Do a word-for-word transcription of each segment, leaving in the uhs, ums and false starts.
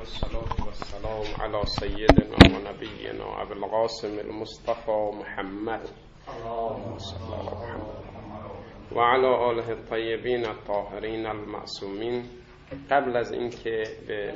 والصلاة والسلام على سيدنا ونبينا أبي القاسم المصطفى محمد اللهم صل على محمد وعلى آله الطیبین الطاهرین المعصومین. قبل از اینکه به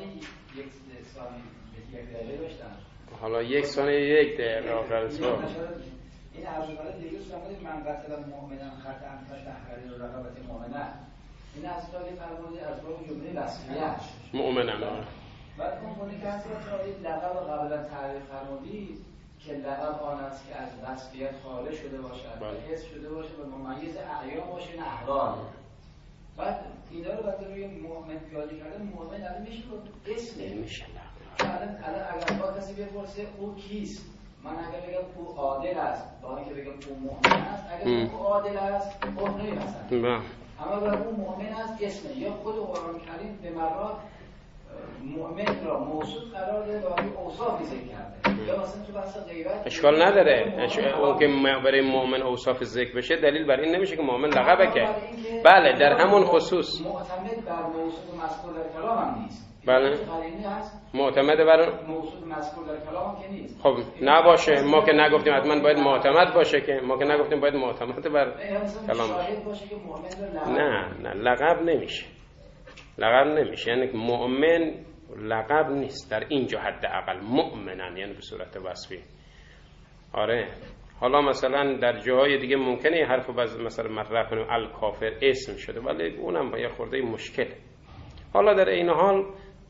حالا یک ثانیه یک دقیقه آخر سوال این عرض کرده دیروز فرمودید من قتل مؤمنا خطأ فتحریر رقبت مؤمنه. این از طریق فرمودید از طریق جمله وصفیه مؤمنا. بعد اون که از طریق لقب قبلا تعریف فرمودید که لقب آن است که از وصفیت خارج شده باشد و حس شده باشه و ممیز اعیان باشه نه احوال. بعد اینا رو بعد روی مؤمن پیاده کردن. مؤمن الان میشه اسم میشه. الان الان اگر با کسی بپرسه او کیست، من اگر بگم او عادل است با اینکه بگم او مؤمن است، اگر او عادل است او نمی‌رسد. اما اگر او مؤمن است اسم یا خود قرآن کریم به مرات مؤمن را موصوف قرار داده و اوصافی ذکر کرده. یا مثلا تو بحث غیبت اشکال نداره اون که برای مؤمن اوصاف ذکر بشه دلیل بر این نمیشه که مؤمن لقبه که بله در همون خصوص معتمد بر موصوف مذکور در کلام هم نیست. بله معتمد بر موصوف مذکور در کلام که نیست. خب نباشه، ما که نگفتیم حتما باید معتمد باشه، که ما که نگفتیم باید معتمد بر کلام باشه. نه نه لقب نمیشه، لقب نمیشه. یعنی مؤمن لقب نیست در اینجا حداقل مؤمنن، یعنی به صورت وصفی. آره حالا مثلا در جاهای دیگه ممکنه این حرفو باز مثلا مطرح کنیم الکافر اسم شده، ولی اونم یه خورده مشکله. حالا در این حال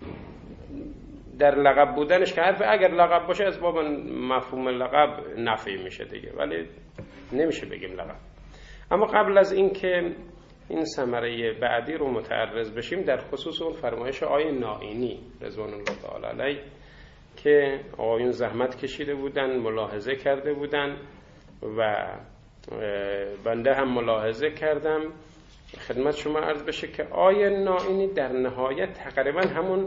در لقب بودنش که حرف اگر لقب باشه از باب مفهوم لقب نفی میشه دیگه، ولی نمیشه بگیم لقب. اما قبل از این که این ثمره بعدی رو متعرض بشیم در خصوص اون فرمایش آیه نائینی رضوان الله تعالی علیه که آقایون زحمت کشیده بودن، ملاحظه کرده بودن و بنده هم ملاحظه کردم، خدمت شما عرض بشه که آیه نائینی در نهایت تقریبا همون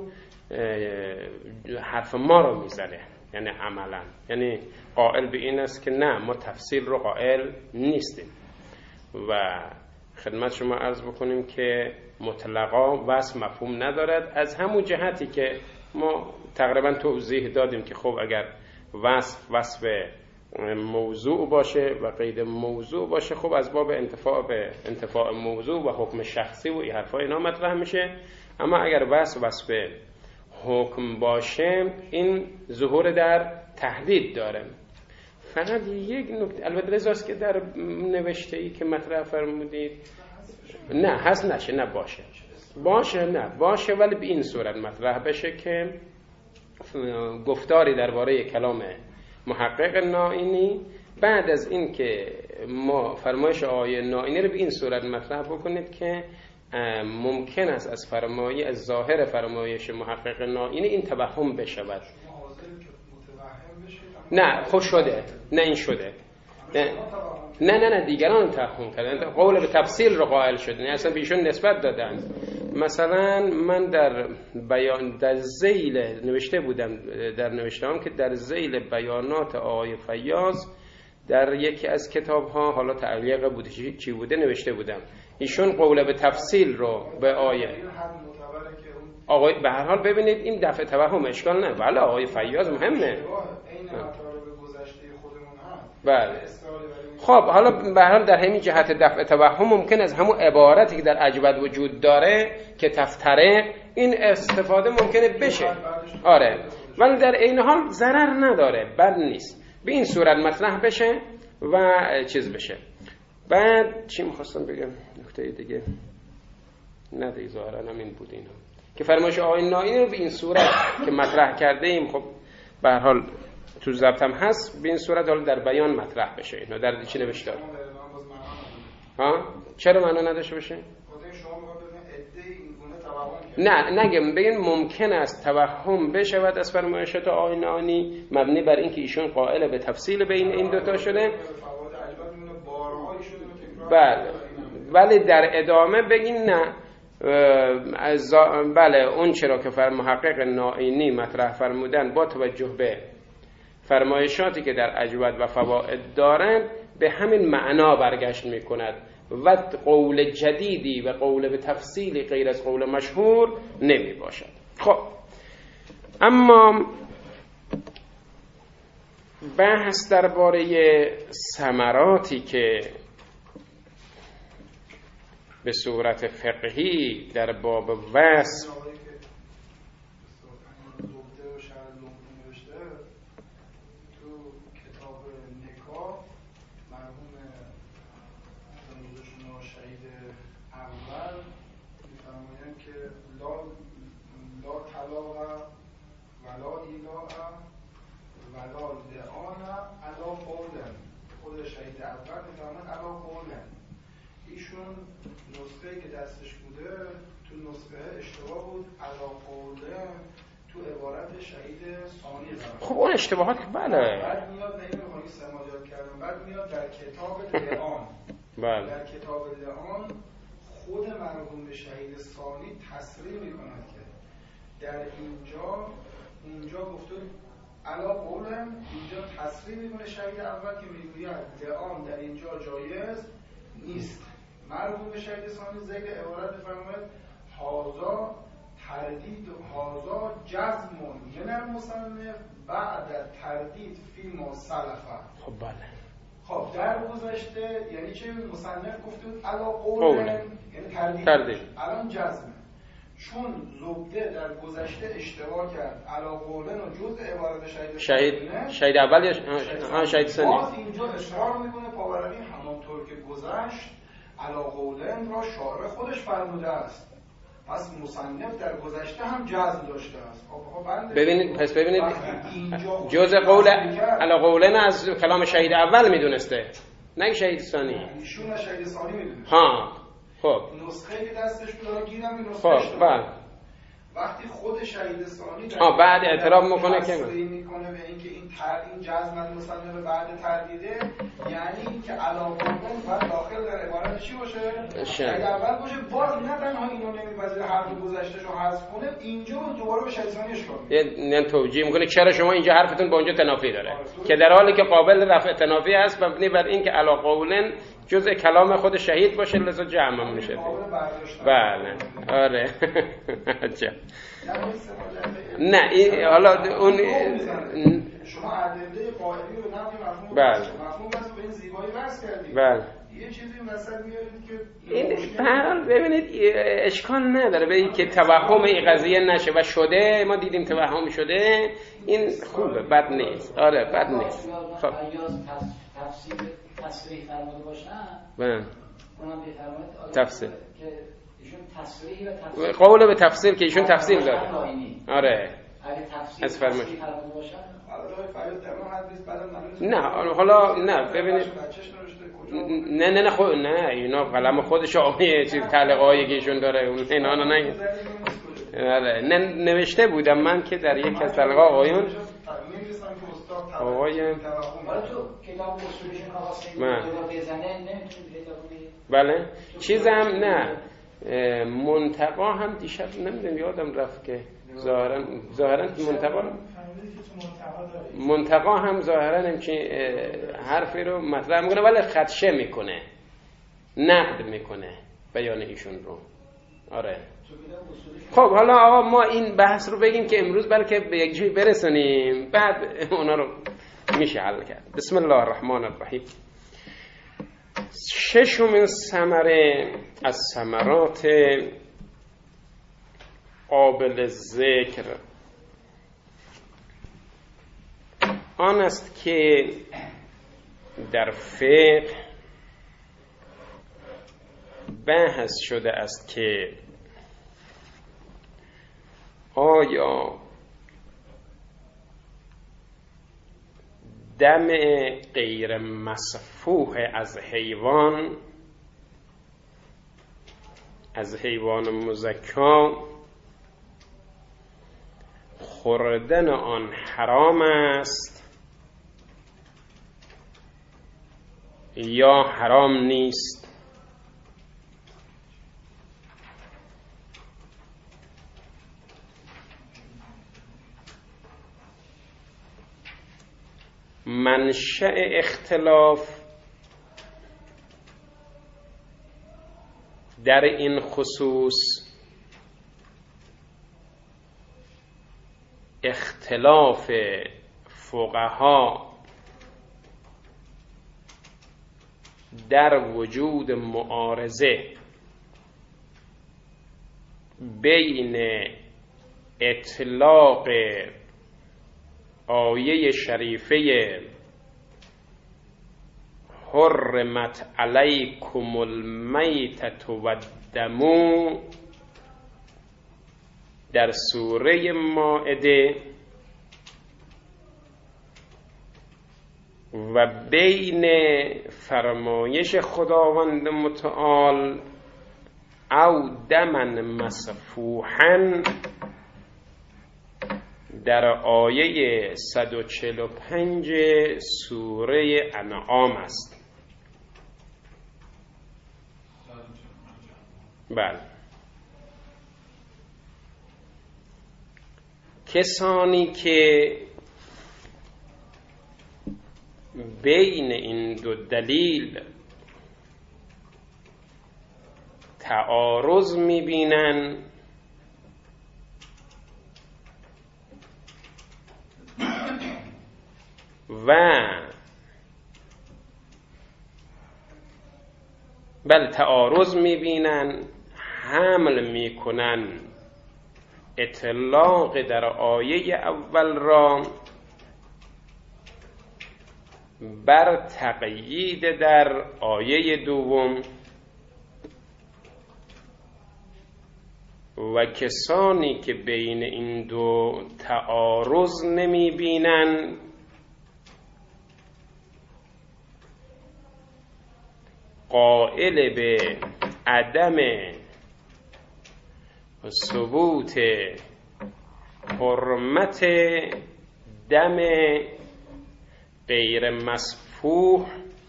حرف ما رو میزنه، یعنی عملا، یعنی قائل به این است که نه ما تفصیل رو قائل نیستیم و خدمت شما عرض بکنیم که مطلقا وصف مفهوم ندارد، از همون جهتی که ما تقریبا توضیح دادیم که خب اگر وصف وصف موضوع باشه و قید موضوع باشه، خب از باب انتفاع به انتفاع موضوع و حکم شخصی و این حرفا اینا مطرح میشه. اما اگر وصف وصف حکم باشه این ظهور در تحدید داره. فقط یک نکته البته رضاست که در نوشته ای که مطرح فرمودید نه هست نشه نه باشه باشه نه باشه ولی به این صورت مطرح بشه که گفتاری درباره کلام محقق نائینی بعد از این که ما فرمایش آیه نائینی رو به این صورت مطرح بکنید که ممکن است از فرمایش از ظاهر فرمایش محقق نائینی این توهم بشود. نه خوش شده، نه این شده، نه نه نه, نه دیگران توهم کردن، قول به تفصیل رو قائل شدن، اصلا بیشون نسبت دادن. مثلا من در بیان در ذیل نوشته بودم در نوشتهام که در ذیل بیانات آقای فیاض در یکی از کتاب ها حالا تعلیق بوده چی بوده نوشته بودم ایشون قول به تفصیل رو به آیه آقای به هر حال ببینید این دفع توهم اشکال نه، بله آقای فیاض مهمه. بله خب حالا به هر حال در همین جهت دفع توهم ممکن از همون عبارتی که در عجبت وجود داره که تفتره این استفاده ممکنه بشه. آره ولی در این حال ضرر نداره، بد نیست به این صورت مطرح بشه و چیز بشه. بعد چی میخواستم بگم نکته دیگه نه دیگه ظاهرا همین بود اینا که فرمایش آیه نائینی رو به این صورت که مطرح کرده ایم خب به هر حال تو ضبط هم هست به این صورت حالا در بیان مطرح بشه. اینا در چی نوشته داره؟ ها چرا معنا نداشته باشه؟ نه نگم بگین ممکن است توهم بشود از فرمایشات آیه نائینی مبنی بر اینکه ایشون قائل به تفصیل بین این دوتا شده. بله ولی در ادامه بگین نه از بله اون چرا که فر محقق نائینی مطرح فرمودن با توجه به فرمایشاتی که در اجود و فوائد دارند به همین معنا برگشت میکند و قول جدیدی و قول به تفصیلی غیر از قول مشهور نمی باشد. خب اما بحث درباره ثمراتی که به صورت فقهی در باب وصف ایشون نسخه‌ای که دستش بوده تو نسخه اشتباه بود، علا قوله تو عبارت شهید ثانی داره. خب اون اشتباهات بله. بعد میاد نه اینو میخوام سماجات کردم، بعد میاد در کتاب لعان. بله. در کتاب لعان خود مرحوم به شهید ثانی تصریح میکند که در اینجا اونجا گفته علا قولن، اینجا تصریح میکنه شهید اول که میگوید لعان در اینجا جایز نیست. مرحوم به شهید ثانی ذکر عبارت فرماید هازا تردید هازا جزم من المصنف بعد تردید فی ما سلفه. خب بله. خب در گذشته یعنی چه؟ مصنف گفته بود علا قولن یعنی تردید, تردید. الان جزمه. چون زبده در گذشته اشتباه کرد علا قولن و جزء عبارت شهید شهید شهید اول یا ها شهید ثانی، باز اینجا اصرار میکنه پاورقی همانطور که گذشت علا قولن را شارع خودش فرموده است، پس مصنف در گذشته هم جزم داشته است. خب ببینید پس ببینید جزء قول علا قولن از کلام شهید اول میدونسته نه شهید ثانی. ایشون شهید ثانی میدونه. ها خب نسخه که دستش بود گیرم این نسخه خب بله. وقتی خود شهید ثانی ها بعد اعتراف میکنه که میکنه به اینکه این تر این جزم مصنف بعد تردیده، یعنی اینکه علاقه بعد داخل در عبارت چی باشه؟ شهید اول باشه. باز نه تنها اینو نمیپذیره حرف گذشتهشو حذف کنه، اینجا دوباره به شهید ثانی اشکال میکنه. یعنی توجیه میکنه چرا شما اینجا حرفتون با اونجا تنافی داره که در حالی که قابل رفع تنافی است مبنی بر اینکه علاقه قولن جزء کلام خود شهید باشه لذا جمع میشه. بله آره عجب. نه این حالا اون شما ادله قائلی رو نفی مفهوم بله مفهوم بس به این زیبایی بحث کردید. بله یه چیزی مثلا میارید که این حال ببینید اشکال نداره به این که توهم این قضیه نشه و شده، ما دیدیم توهم شده، این خوبه بد نیست. آره بد نیست. خب تفسیر تصریح فرموده باشن بله اونم بفرمایید تفسیر که ایشون تصریح و تفسیر قول به تفسیر که ایشون تفسیر داده. آره اگه تفسیر از فرمایش فرموده باشن نه حالا نه ببینید نه نه نه خود نه اینا قلم خودش آمیه چیز تعلیقایی که ایشون داره اون اینا نه نه نوشته بودم من که در یک از تعلیقات آقایون آقای حالا تو کتاب اصولشون آقا بزنه نمیتونید پیدا کنید. بله چیزم نه منتقا هم دیشب نمیدونم یادم رفت که ظاهرا ظاهرا منتقا منتقا هم ظاهرا همچین حرفی رو مطرح میکنه ولی خدشه میکنه، نقد میکنه بیان ایشون رو. آره خب حالا آقا ما این بحث رو بگیم که امروز بلکه به یک جایی برسونیم بعد اونا رو میشه حل کرد. بسم الله الرحمن الرحیم. ششمین ثمره از ثمرات قابل ذکر آن است که در فقه بحث شده است که آیا دم غیر مسفوح از حیوان از حیوان مزکی خوردن آن حرام است یا حرام نیست؟ منشأ اختلاف در این خصوص اختلاف فقها در وجود معارضه بین اطلاق آیه شریفه حرمت علیکم المیتة والدم در سوره مائده و بین فرمایش خداوند متعال او دمن مسفوحا در آیه صد و چهل و پنج سوره انعام است. بله، کسانی که بین این دو دلیل تعارض می‌بینن و بل تعارض می‌بینن حمل می‌کنن اطلاق در آیه اول را بر تقیید در آیه دوم و کسانی که بین این دو تعارض نمی بینن قائل به عدم ثبوت حرمت دم غیر مسفوح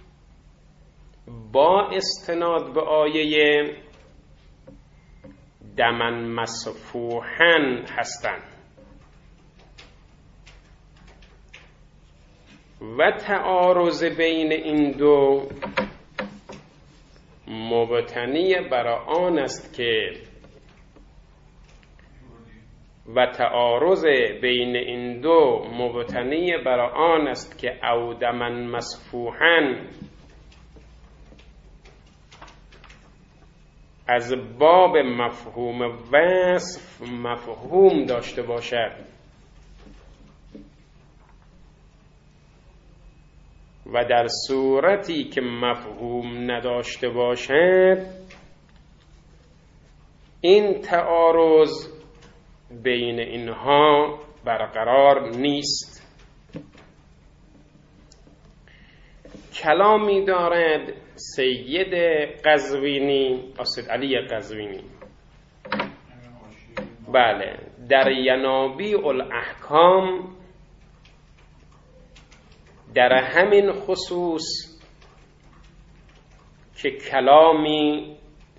با استناد به آیه دمن مسفوحا هستند و تعارض بین این دو مبتنی بر آن است که و تعارض بین این دو مبتنی بر آن است که او دمن مسفوحا از باب مفهوم وصف مفهوم داشته باشد و در صورتی که مفهوم نداشته باشد این تعارض بین اینها برقرار نیست. کلامی دارد سید قزوینی، اسد علی قزوینی، بله، در ینابیع الاحکام در همین خصوص که کلامی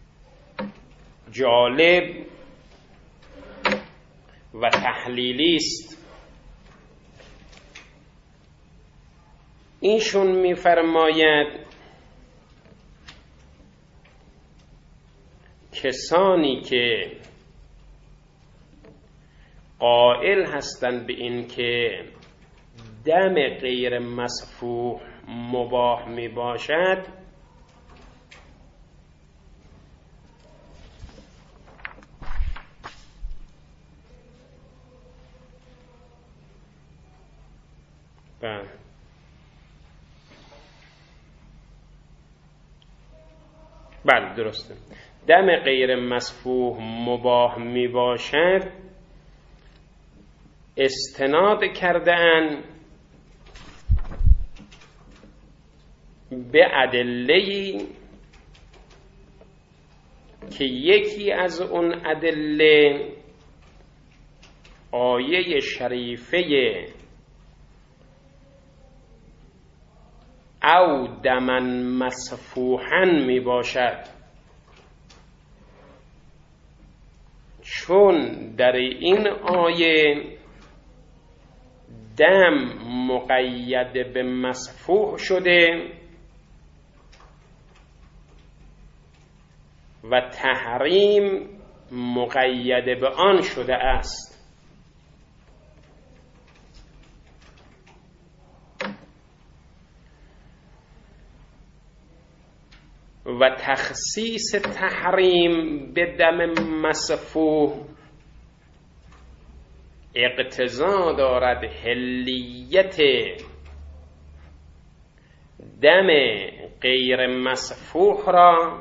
جالب و تحلیلی است، اینشون می‌فرماید کسانی که قائل هستند به این که دم غیر مسفوح مباح می باشد بله بله درسته، دم غیر مسفوح مباح می باشد استناد کردن به ادله‌ای که یکی از اون ادله آیه شریفه او دمن مسفوحا می باشد، چون در این آیه دم مقید به مسفوح شده و تحریم مقید به آن شده است. و تخصیص تحریم به دم مسفوح اقتضا دارد حلیت دم غیر مسفوح را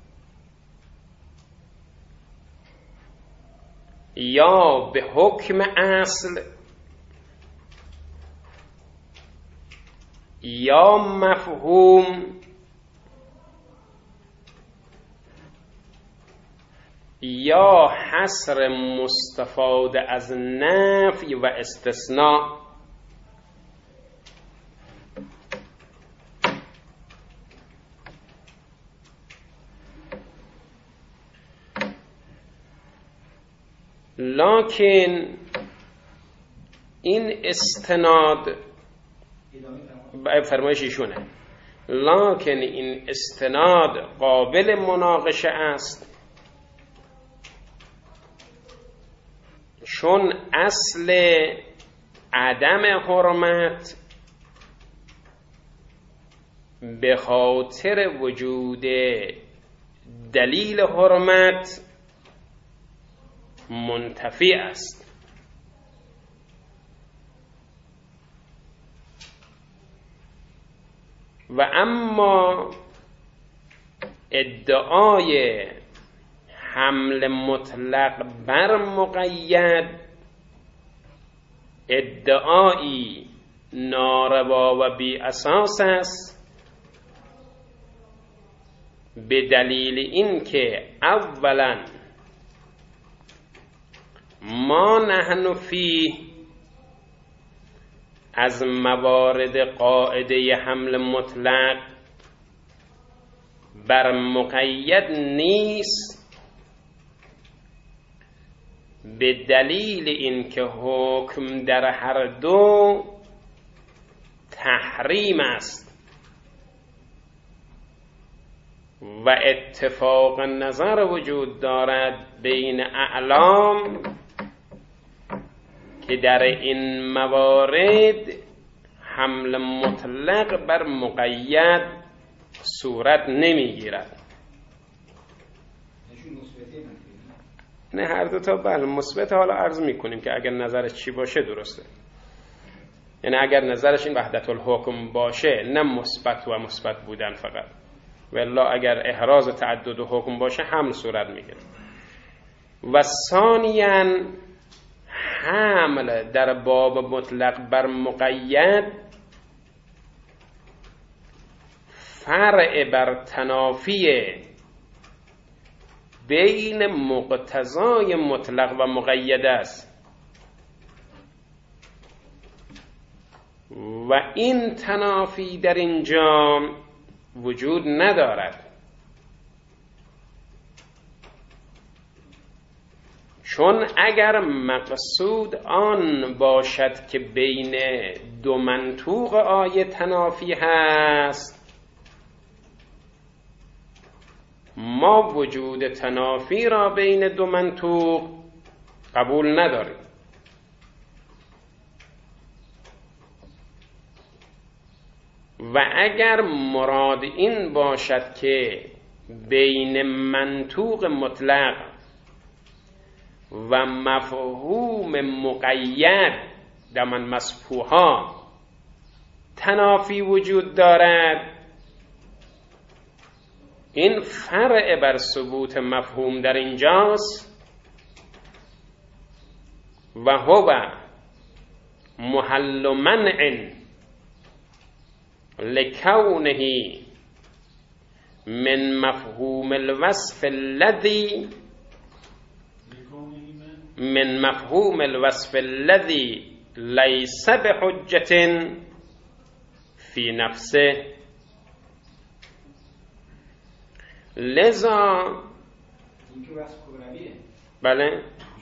یا به حکم اصل یا مفهوم یا حصر مستفاد از نفی و استثناء. لکن این استناد فرمایش ایشونه، لکن این استناد قابل مناقشه است چون اصل عدم حرمت به خاطر وجود دلیل حرمت منتفی است و اما ادعای حمل مطلق بر مقید ادعایی ناروا و بی اساس است، به دلیل اینکه اولا ما نحن فیه از موارد قاعده حمل مطلق بر مقید نیست، به دلیل اینکه حکم در هر دو تحریم است و اتفاق نظر وجود دارد بین اعلام که در این موارد حمل مطلق بر مقید صورت نمیگیرد. نه هر دو تا بله مثبت. حالا عرض میکنیم که اگر نظرش چی باشه درسته، یعنی اگر نظرش این وحدت الحکم باشه نه مثبت و مثبت بودن فقط، والله اگر احراز تعدد حکم باشه حمل صورت میگیره. و ثانیاً حمل در باب مطلق بر مقید فرع بر تنافی بین مقتضای مطلق و مقید است و این تنافی در اینجا وجود ندارد، چون اگر مقصود آن باشد که بین دو منطوق آیه تنافی هست، ما وجود تنافی را بین دو منطوق قبول نداریم. و اگر مراد این باشد که بین منطوق مطلق و مفهوم مقید در من مسفوحا تنافی وجود دارد، این فرع بر ثبوت مفهوم در اینجاست و هو محل منع لکونه من مفهوم الوصف الذي من مفهوم الوصف الذي ليس بحجة في نفسه. لذا بله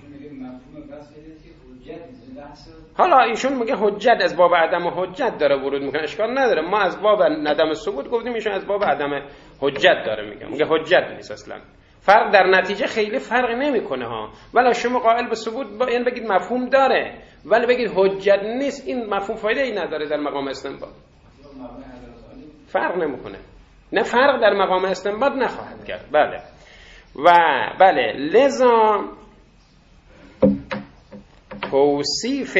حالا ایشون میگه حجت از باب عدم حجت داره ورود میکنه، اشکال نداره. ما از باب ندم ثبوت گفتیم، ایشون از باب عدم حجت داره میگه، میگه حجت نیست اصلا. فرق در نتیجه خیلی فرق نمیکنه ها. ولی شما قائل به ثبوت با این بگید مفهوم داره ولی بگید حجت نیست، این مفهوم فایده ای نداره در مقام استنباط، فرق نمیکنه. نه فرق در مقام استنباط نخواهد کرد. بله و بله لذا توصیف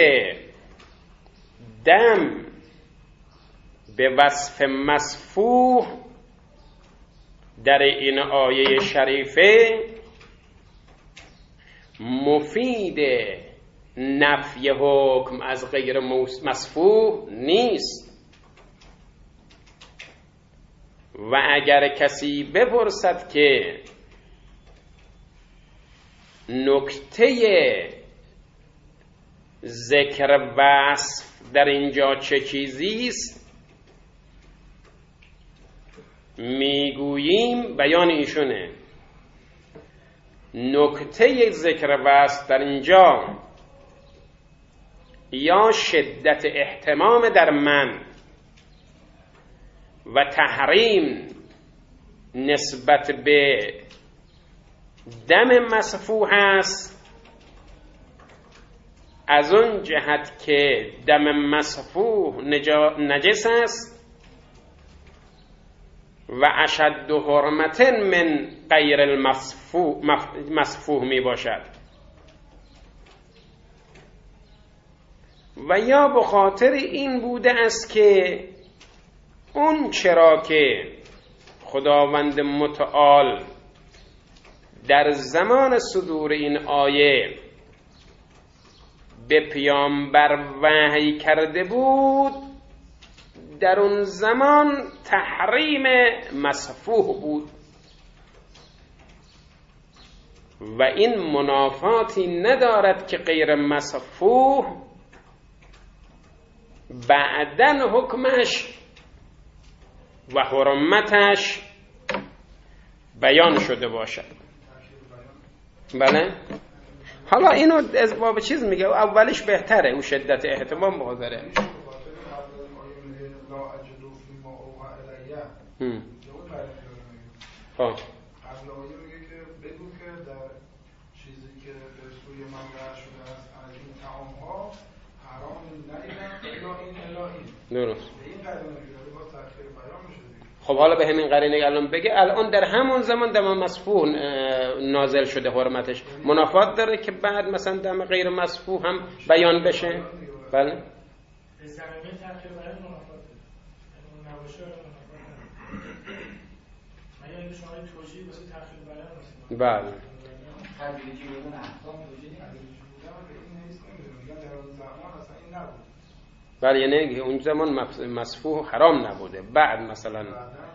دم به وصف مصفوح در این آیه شریفه مفید نفی حکم از غیر مصفوح نیست. و اگر کسی بپرسد که نکته ذکر وصف در اینجا چه چیزی است، میگوییم بیان ایشونه. نکته ذکر وصف در اینجا یا شدت اهتمام در من و تحریم نسبت به دم مصفوح است، از اون جهت که دم مصفوح نجس است و اشد حرمت من غیر المصفوح می باشد، و یا به خاطر این بوده است که اون چرا که خداوند متعال در زمان صدور این آیه به پیامبر وحی کرده بود، در اون زمان تحریم مصفوح بود و این منافاتی ندارد که غیر مصفوح بعدن حکمش و حرمتش بیان شده باشد. بله حالا اینو از باب چیز میگه، اولش بهتره، اون شدت احتمام بازره. هم ها قبل آیه میگه که بگو که در چیزی که به سوی من رد شده است از این طعام‌ها حرام ندیدم الا این الا این. درست. به این قرینه میگه با تأخیر بیان میشه دیگه. خب حالا به همین قرینه الان بگه الان در همون زمان دم مصفوح نازل شده حرمتش، منافات داره که بعد مثلا دم غیر مصفوح هم بیان بشه. بله به زمینه تأخیر بیان منافات داره، اون نباشه مگر اینکه شما توجیه واسه تأخیر بیان واسه بله تدریجی بدون احکام توجیه تدریجی بودن به این نیست، نمیدونم میگن در اون زمان اصلا این نبود. بله یعنی اون زمان مصفوح حرام نبوده، بعد مثلا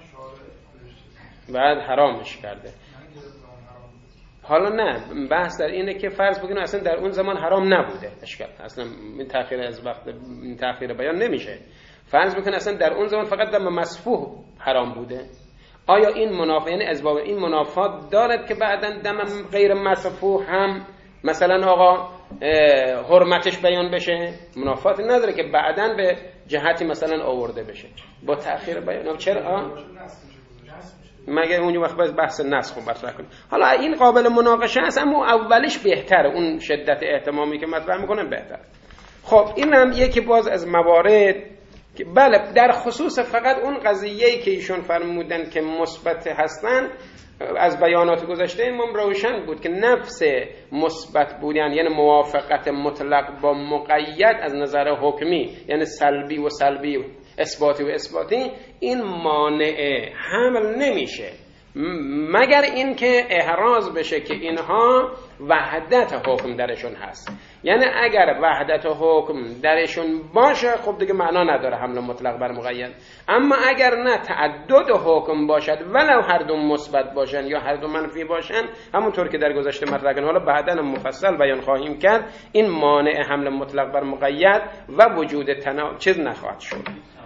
بعد حرامش کرده. حالا نه، بحث در اینه که فرض بگیریم اصلا در اون زمان حرام نبوده، اشکال اصلا این تأخیر از وقت این تأخیر بیان نمیشه. فرض بکنید اصلا در اون زمان فقط دم مصفوح حرام بوده، آیا این منافات، یعنی اسباب این منافات دارد که بعداً دم غیر مصفوح هم مثلا آقا حرمتش بیان بشه؟ منافاتی نداره که بعداً به جهتی مثلا آورده بشه با تأخیر بیان. چرا؟ مگه اونجا وقت باز بحث نسخ رو مطرح کنیم. حالا این قابل مناقشه است، اما اولش بهتره، اون شدت اهتمامی که مطرح میکنن بهتره. خب این هم یکی باز از موارد که بله در خصوص فقط اون قضیه‌ای که ایشون فرمودن که مثبت هستن از بیانات گذشته امام روشن بود که نفس مثبت بودن یعنی موافقت مطلق با مقید از نظر حکمی، یعنی سلبی و سلبی، اثباتی و اثباتی، این مانع حمل نمیشه مگر اینکه احراز بشه که اینها وحدت حکم درشون هست. یعنی اگر وحدت حکم درشون باشه خب دیگه معنا نداره حمل مطلق بر مقید، اما اگر نه تعدد حکم باشد ولو هر دو مثبت باشن یا هر دو منفی باشن، همونطور که در گذشته مطرح کردیم، حالا بعداً مفصل بیان خواهیم کرد، این مانع حمل مطلق بر مقید و وجود تناقض چیز نخواهد شد.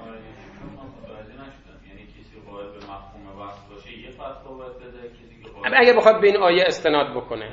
اگه بخواد به این آیه استناد بکنه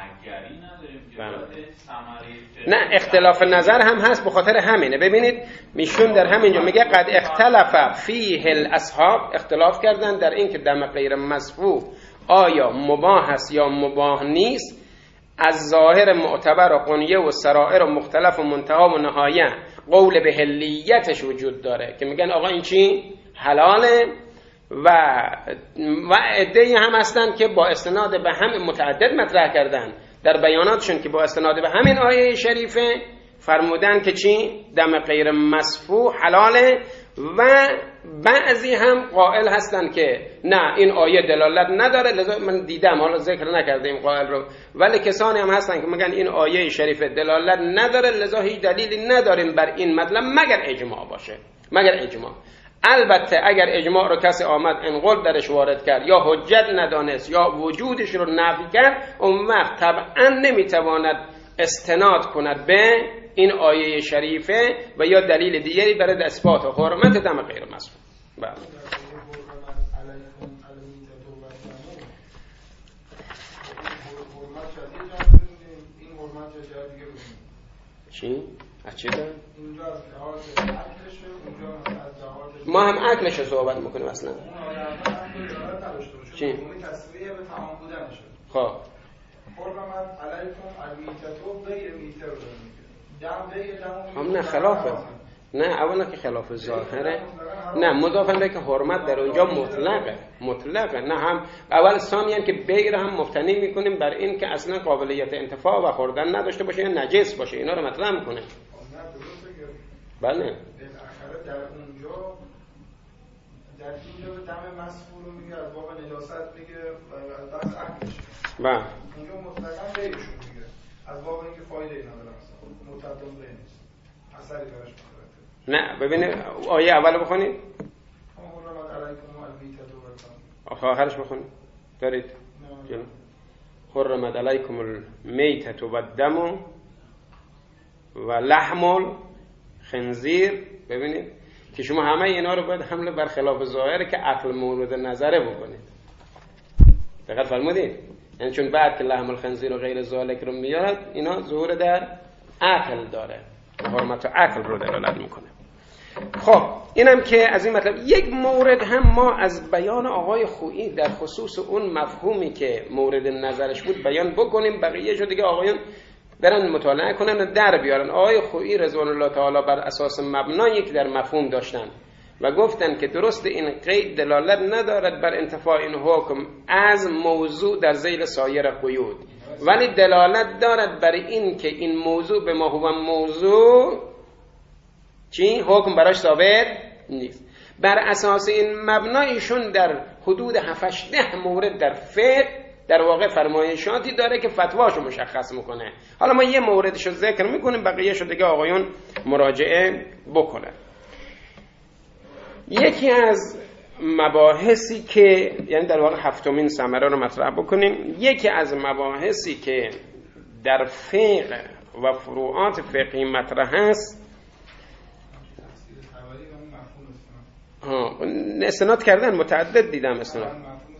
نه، اختلاف نظر هم هست، به خاطر همینه. ببینید میشون در همینجا میگه قد اختلف فیه الاصحاب، اختلاف کردن در این که دم غیر مصفوح آیا مباح است یا مباح نیست، از ظاهر معتبر و قنیه و سرائر و مختلف و منتها و نهایه قول به حلیتش وجود داره که میگن آقا این چی حلاله و و عده‌ای هم هستن که با استناد به هم متعدد مطرح کردن در بیاناتشون که با استناد به همین آیه شریفه فرمودن که چی؟ دم غیر مصفوح حلاله، و بعضی هم قائل هستن که نه این آیه دلالت نداره، لذا من دیدم، حالا ذکر نکردیم قائل رو، ولی کسانی هم هستن که میگن این آیه شریفه دلالت نداره، لذا هیچ دلیلی نداریم بر این مطلب مگر اجماع باشه، مگر اجماع. البته اگر اجماع رو کسی آمد انقل درش وارد کرد یا حجت ندانست یا وجودش رو نفی کرد، اون وقت طبعا نمیتواند استناد کند به این آیه شریفه و یا دلیل دیگری برای اثبات حرمت دم غیر مصفوح. بله. چی؟ از چی دارم؟ ما هم عقلش رو صحبت میکنیم اصلا. چی؟ خب حرمت علیکم المیتة غیر میته رو داریم. هم نه خلافه، نه اولا که خلاف ظاهره، نه مضافن به که حرمت در اونجا مطلقه، مطلقه، نه هم اول ثانی هم که بیر هم مفتنی میکنیم بر این که اصلا قابلیت انتفاع و خوردن نداشته باشه یا نجس باشه، اینا رو مطرح میکنه. بله بالاخره در اونجا در اینجا به دم مسفور رو میگه از باب نجاست میگه از بحث عقلش، بله اونجا مطلقا بیرشون میگه از باب اینکه فایده اینا داره، مثلا متداول نیست اثری براش مترتب. نه ببینید آیه اول بخونید، حرمت علیکم المیتة و الدم، آخرش بخونید دارید جلو. حرمت علیکم المیتة و الدم و لحم الخنزیر. ببینید که شما همه اینا رو باید حمله بر خلاف ظاهره که عقل مورد نظره بکنید. دقت فرمودید؟ یعنی چون بعد که لحم الخنزیر و غیر ذالک رو میاد اینا ظهور در عقل داره، حرمت عقل رو دلالت میکنه. خب اینم که از این مطلب. یک مورد هم ما از بیان آقای خویی در خصوص اون مفهومی که مورد نظرش بود بیان بکنیم، بقیه شو دیگه آقایون برن مطالعه کنن و در بیارن. آقای خویی رضوان الله تعالی بر اساس مبنایی که در مفهوم داشتن و گفتن که درست این قید دلالت ندارد بر انتفاع این حکم از موضوع در ذیل سایر قیود، ولی دلالت دارد بر این که این موضوع به ما هو موضوع چی؟ حکم براش ثابت نیست. بر اساس این مبنا ایشون در حدود هفت ده مورد در فقه در واقع فرمایشاتی داره که فتواشو مشخص میکنه. حالا ما یه موردشو ذکر میکنیم، بقیه‌شو دیگه آقایون مراجعه بکنن. یکی از مباحثی که یعنی در واقع هفتمین ثمره رو مطرح بکنیم، یکی از مباحثی که در فقه و فروعات فقهی مطرح هست، ها استناد کردن متعدد دیدم استناد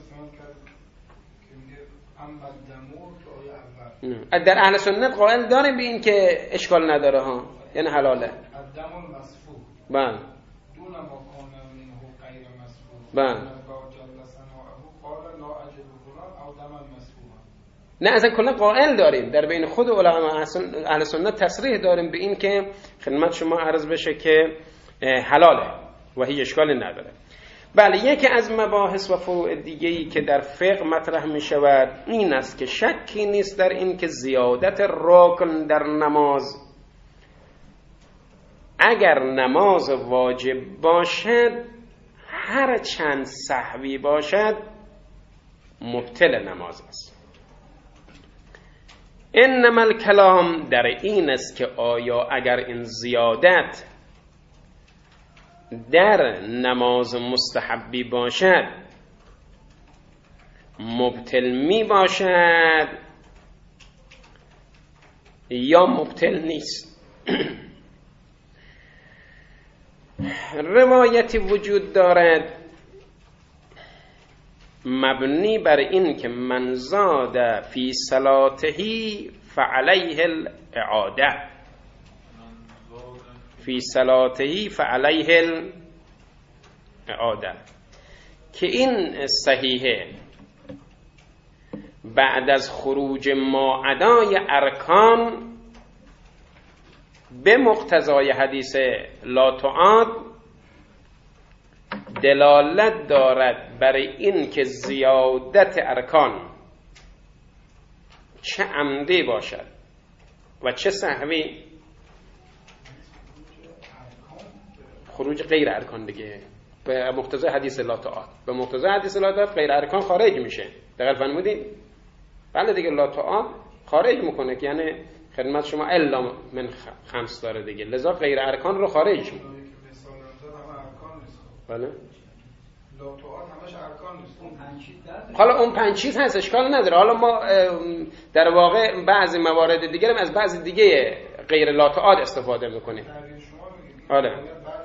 در اهل سنت قائل داریم به این که اشکال نداره ها، یعنی حلاله. الدم المصفوح بله دون ما کان منه غیر مصفوح. بله نه اصلا کلا قائل داریم در بین خود علما اهل سنت تصریح داریم به این که خدمت شما عرض بشه که حلاله و هیچ اشکالی نداره. بله یکی از مباحث و فروع دیگه‌ای که در فقه مطرح می شود این است که شکی نیست در این که زیادت رکن در نماز اگر نماز واجب باشد هر چند سهوی باشد مبطل نماز است. انما الکلام در این است که آیا اگر این زیادت در نماز مستحبی باشد مبطل می باشد یا مبطل نیست. روایتی وجود دارد مبنی بر این که من زاد فی صلاتهی فعلیه الاعاده، فی صلاتهی فعلیه الاعاده، که این صحیحه بعد از خروج ما ادای ارکان به مقتضای حدیث لا تعاد دلالت دارد برای این که زیادت ارکان چه عمدی باشد و چه سهوی، خروج غیر ارکان دیگه به مقتضای حدیث لا تعاد، به مقتضای حدیث لا تعاد غیر ارکان خارج میشه. دقیق فرمودین؟ بله دیگه، لا تعاد خارج میکنه که یعنی خدمت شما الا من خمس داره دیگه، لذا غیر ارکان رو خارج میکنه. بله لا تعاد همش ارکان نیست. حالا اون پنج چیز هست، اشکال نداره. حالا ما در واقع بعضی موارد دیگه هم از بعضی دیگه غیر لا تعاد استفاده میکنیم. حالا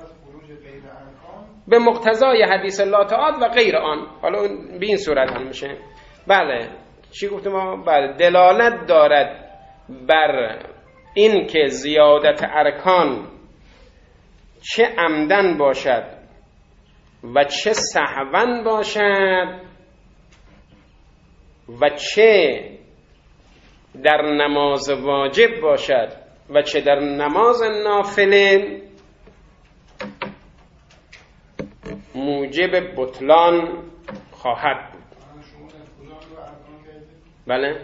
به مقتضای حدیث لا تعاد و غیر آن، حالا به این صورت هم میشه. بله چی گفتیم ما؟ بله دلالت دارد بر این که زیادت ارکان چه عمدن باشد و چه سهوا باشد و چه در نماز واجب باشد و چه در نماز نافله موجب بطلان خواهد بود. بله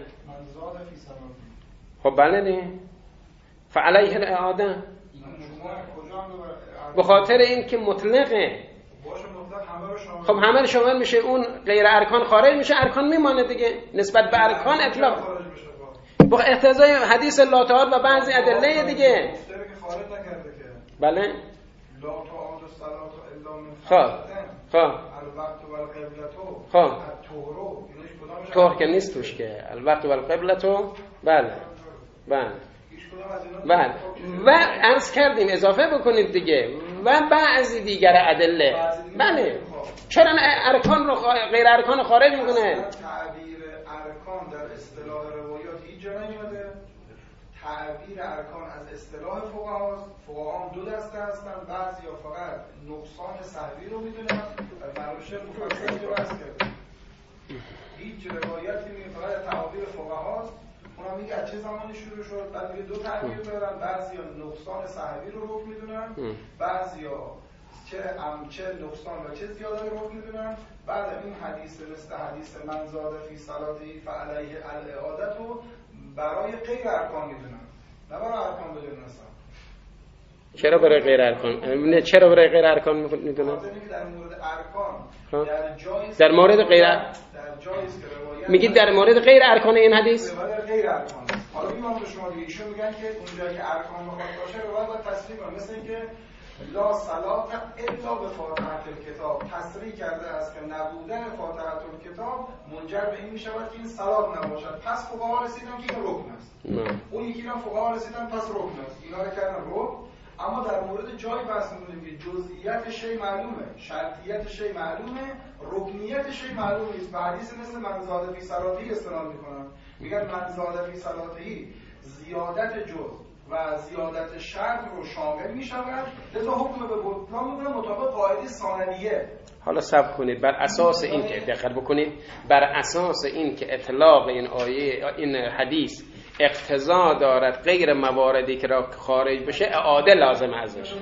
خب بله نه فعلیه الاعاده، به خاطر این که مطلقه. خب همه رو شامل میشه، اون غیر ارکان خارج میشه، ارکان میمانه دیگه. نسبت به ارکان اطلاق با اقتضای حدیث لا تعاد و بعضی ادله دیگه. بله لا تعاد الصلاة الا من خب خب الوقت و القبلة خب الطهر، طهر که نیست توش که الوقت و القبلة. بله بله بله و عرض کردیم اضافه بکنید دیگه و بعضی دیگر ادله. بله چرا ارکان رو غیر ارکان خارج میکنه؟ تعبیر ارکان در اصطلاح روایات هیچ جا نمیاده. تعبیر ارکان از اصطلاح فقهاست. فقها دو دسته هستن، بعضیا فقط نقصان سهوی رو میدونن و مرشه مفصل رو بحث کرده. هیچ روایتی میگه فقط تعبیر فقهاست. اونا میگه از چه زمانی شروع شد، بعد میگه دو تعبیر دارن، بعضیا نقصان سهوی رو رکن میدونن، بعضیا چه ام چه نقصان و چه زیاده رو رکن میدونن. بعد این حدیث مثل حدیث من زاد فی صلاتی فعلیه الاعاده رو برای غیر ارکان میدونن، نه برای ارکان بدونن اصلا. چرا برای غیر ارکان؟ نه چرا برای غیر ارکان میدونن؟ در مورد ارکان در جایی در مورد غیر در جایی است که روایت میگید در مورد غیر ارکان این حدیث روایت غیر ارکان. حالا میگم به شما دیگه ایشون میگن که اونجایی که ارکان بخواد باشه روایت باید تصریح کنه، مثل اینکه لا صلاة الا به فاتحه الکتاب تصریح کرده است که نبودن فاتحه الکتاب منجر به این میشود که این صلات نباشد، پس فقها رسیدن که این رکن است. اون یکی هم فقها رسیدن پس رکن است، اینا رو کردن رکن. اما در مورد جای بحث می‌کنیم که جزئیات شی معلومه، شرطیت شی معلومه، رکنیت شی معلوم نیست. به حدیث مثل من زاد فی صلاتی استناد میکنن، میگن من زاد فی صلاتی زیادت جز و زیادت شرط رو شامل میشود، لذا حکم به بطلان میکنه مطابق قاعده ثانویه. حالا صبر کنید، بر اساس این که دقت بکنید، بر اساس این که اطلاق این آیه این حدیث اقتضا دارد غیر مواردی که را خارج بشه اعاده لازم ازش.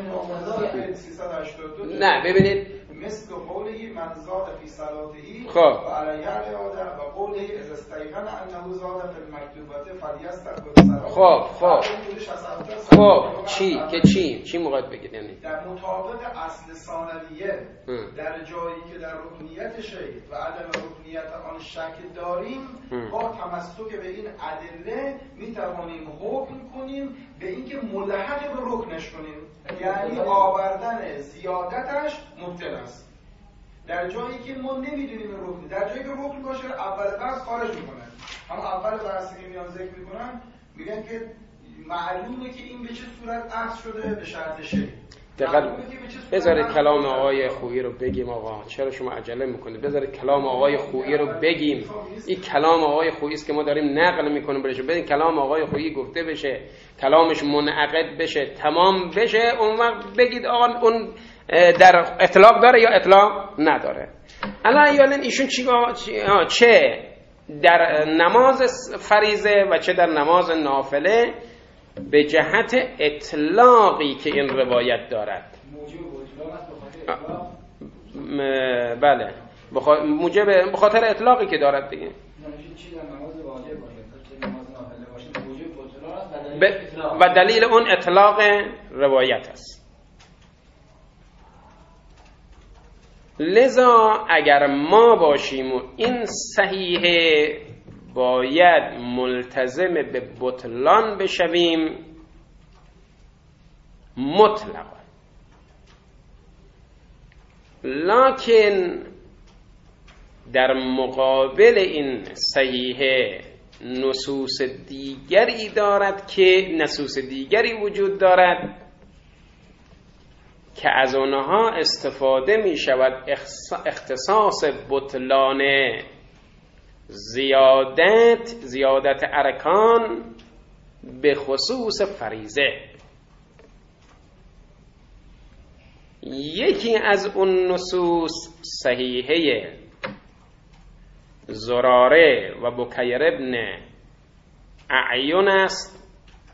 نه ببینید مثل قوله من زاد فی صلاته خب و علیه الاعاده و قوله اذا استیقن انه زاد فی المکتوبات فلیستقبل صلاته. خب خب خب چی که چی چی موقع بگید؟ یعنی در مطابق اصل ثانویه در جایی که در رکنیت شی و عدم رکنیت آن شک داریم با تمسک به این ادله می توانیم حکم کنیم به اینکه ملحق به رکنش کنیم، یعنی آوردن زیادتش مبطل است. در جایی که ما نمیدونیم رکن، در جایی که رکن باشه اول بحث خارج میکنه. اما اول بحثی که میان ذکر میکنن میگن که معلومه که این به چه صورت اخذ شده به شرط شی. دقیقاً بذارید کلام آقای خویی رو بگیم. آقا چرا شما عجله میکنید؟ بذارید کلام آقای خویی رو بگیم. این کلام آقای خویی است که ما داریم نقل میکنیم برش. ببین کلام آقای خویی گفته بشه، کلامش منعقد بشه، تمام بشه، اون وقت بگید آقا اون در اطلاق داره یا اطلاق نداره. الان یالن ایشون چی چه در نماز فریضه و چه در نماز نافله به جهت اطلاقی که این روایت دارد بله موجب به خاطر اطلاقی که دارد دیگه و دلیل اون اطلاق روایت است. لذا اگر ما باشیم و این صحیحه باید ملتزم به بطلان بشویم مطلقا، لکن در مقابل این صحیحه نصوص دیگری دارد که نصوص دیگری وجود دارد که از آنها استفاده می شود اختصاص بطلان زیادت زیادت ارکان به خصوص فریضه. یکی از اون نصوص صحیحه زراره و بکیر ابن اعین است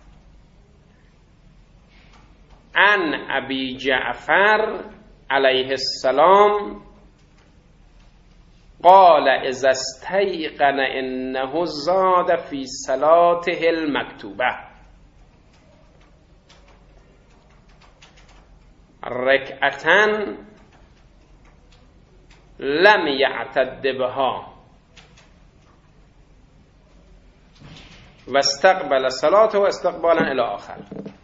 عن ابی جعفر علیه السلام قال اذا استيقن انه زاد في صلاته المكتوبه ركعة لم يعتد بها واستقبل صلاته واستقبالا الى آخر.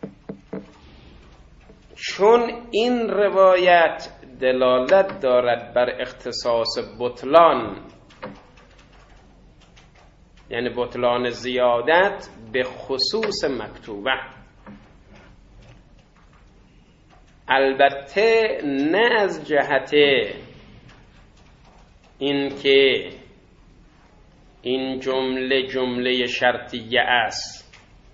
چون این روایت دلالت دارد بر اختصاص بطلان، یعنی بطلان زیادت به خصوص مکتوبه، البته نه از جهت این که این جمله جمله شرطیه است،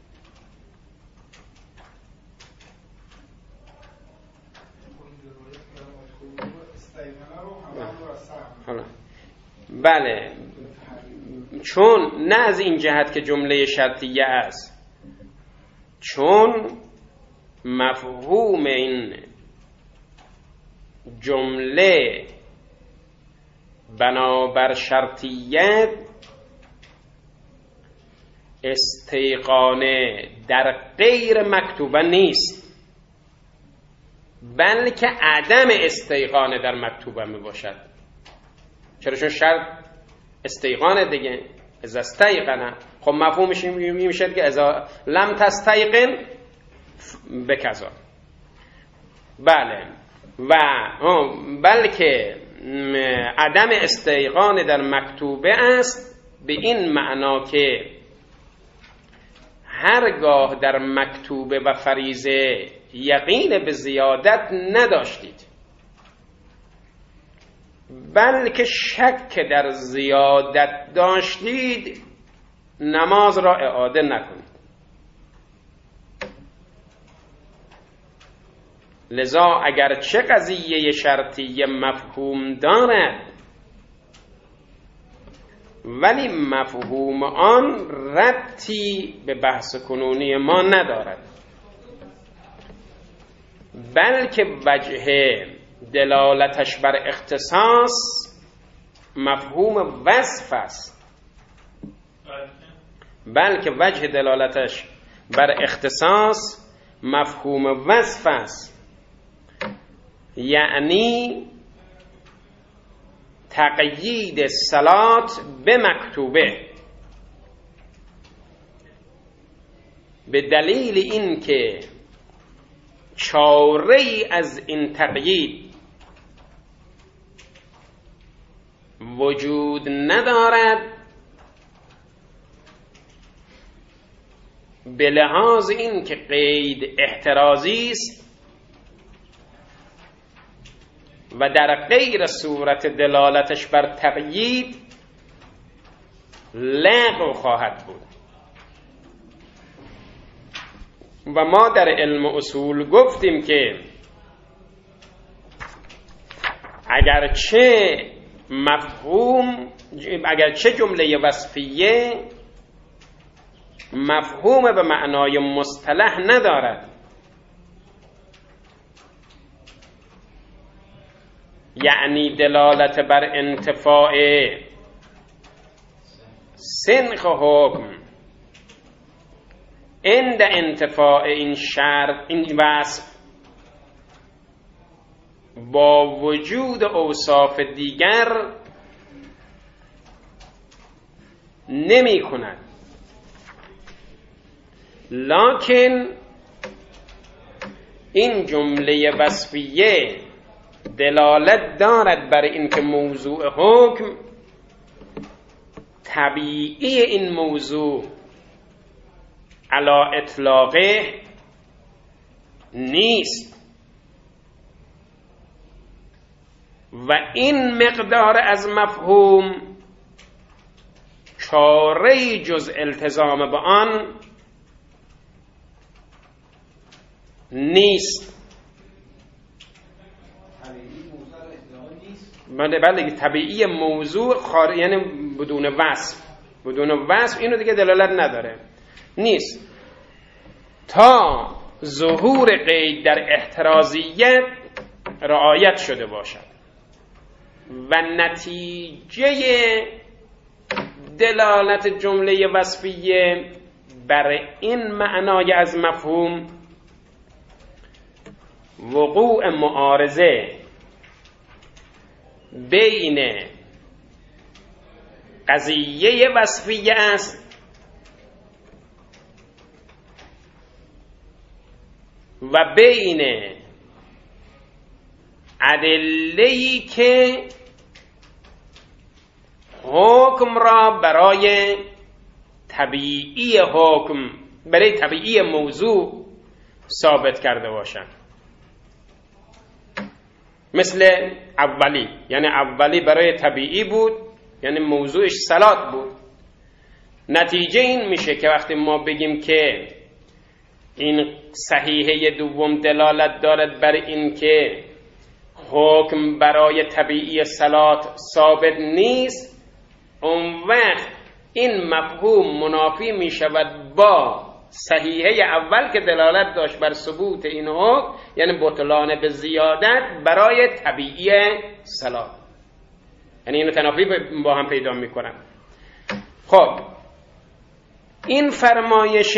بله، چون نه از این جهت که جمله شرطیه است، چون مفهوم این جمله بنابر شرطیت استیقانه در غیر مکتوبه نیست، بلکه عدم استیقانه در مکتوبه می باشد. چرا؟ چون شرط استیقانه دیگه، از استیقانه، خب مفهومش این میشه که اذا لم تستیقن بکذا. بله، و بلکه عدم استیقان در مکتوبه است به این معنا که هرگاه در مکتوبه و فریضه یقین به زیادت نداشتید، بلکه شک در زیادت داشتید، نماز را اعاده نکنید. لذا اگر چه قضیه شرطیه مفهوم دارد، ولی مفهوم آن ربطی به بحث کنونی ما ندارد، بلکه وجه دلالتش بر اختصاص مفهوم وصف است، بلکه وجه دلالتش بر اختصاص مفهوم وصف است، یعنی تقیید صلات به مکتوبه، به دلیل این که چاره‌ای از این تقیید وجود ندارد، به لحاظ این که قید احترازی است و در غیر صورت دلالتش بر تقیید لغو خواهد بود. و ما در علم اصول گفتیم که اگرچه مفهوم اگرچه جمله وصفیه مفهوم به معنای مصطلح ندارد، یعنی دلالت بر انتفاع سنخ حکم عند انتفاع این شرط، این وصف، با وجود اوصاف دیگر نمی کند، لکن این جمله وصفیه دلالت دارد بر اینکه موضوع حکم طبیعی این موضوع علی اطلاقه نیست و این مقدار از مفهوم چاره جز التزام به آن نیست. بله بله طبیعی موضوع خار... یعنی بدون وصف، بدون وصف اینو دیگه دلالت نداره، نیست تا ظهور قید در احترازیت رعایت شده باشد و نتیجه دلالت جمله وصفیه بر این معنای از مفهوم وقوع معارضه بین قضیه وصفیه است و بین ادله‌ای که حکم را برای طبیعی حکم، برای طبیعی موضوع ثابت کرده باشند. مثل اولی، یعنی اولی برای طبیعی بود، یعنی موضوعش صلات بود. نتیجه این میشه که وقتی ما بگیم که این صحیحه دوم دلالت دارد بر این که حکم برای طبیعی صلات ثابت نیست، اون وقت این مفهوم منافی می شود با صحیحه اول که دلالت داشت بر ثبوت این حکم، یعنی بطلان به زیادت برای طبیعی صلات، یعنی اینو تنافی با هم پیدا می کنن. خب این فرمایش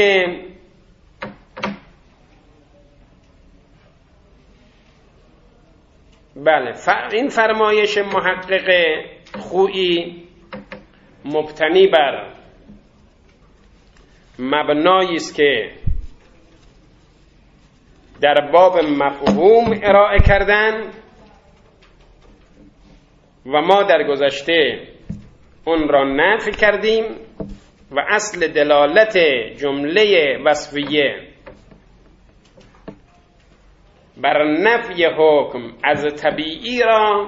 بله این فرمایش محقق خویی مبتنی بر مبنایی است که در باب مفهوم ارائه کردن و ما در گذشته اون را نفی کردیم و اصل دلالت جمله وصفیه بر نفی حکم از طبیعی را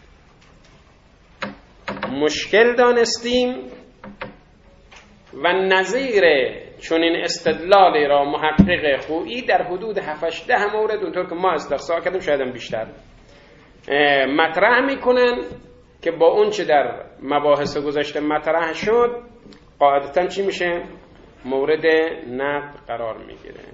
مشکل دانستیم و نظیر چنین استدلالی را محقق خویی در حدود هفت هشت ده مورد اونطور که ما استقصا کردیم شاید هم بیشتر مطرح میکنن که با اون چه در مباحث گذشته مطرح شد قاعدتاً چی میشه؟ مورد نقد قرار میگیره.